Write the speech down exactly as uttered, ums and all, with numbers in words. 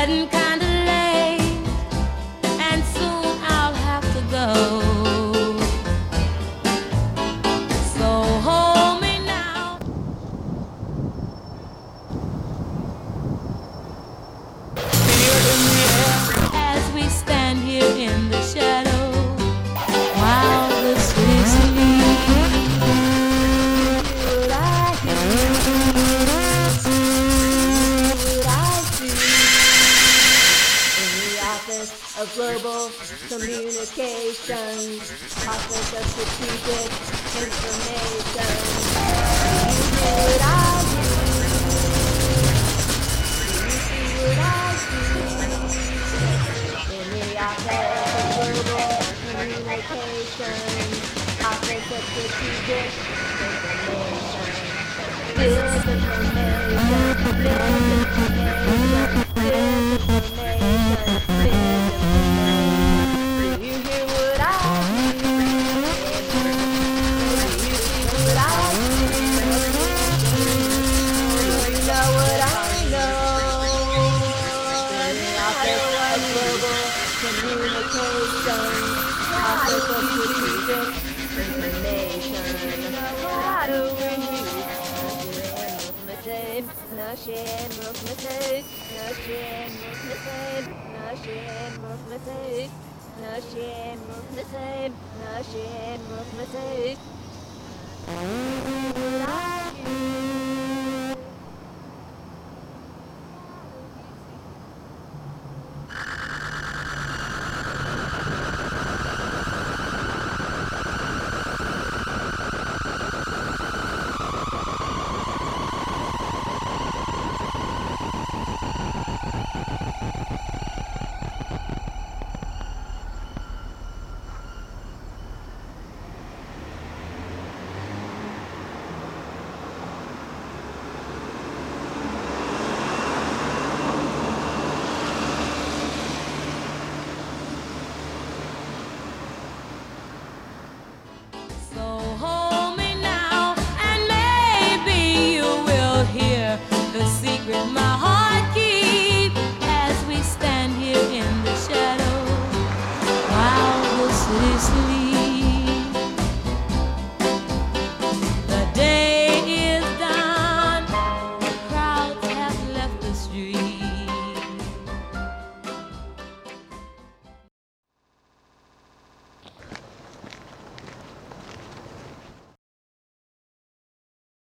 getting kinda late, and soon I'll have to go. So hold me now. Feel in the air as we stand here in the shadow, while the sweet sleep. Would I hear? Would I see? In the office of global communications, office of strategic information. Would I hear? Would I see? In the office of global communications, office of strategic information. Misinformation, misinformation, misinformation, misinformation. Do you hear what I hear? Do you see what I see? Do you know what I know? In the office of global communication, office of strategic information. How do we Nashin move mistake, Nashin move mistake, Nashin move mistake, Nashin move mistake, Nashin move mistake. So hold me now, and maybe you will hear the secret my heart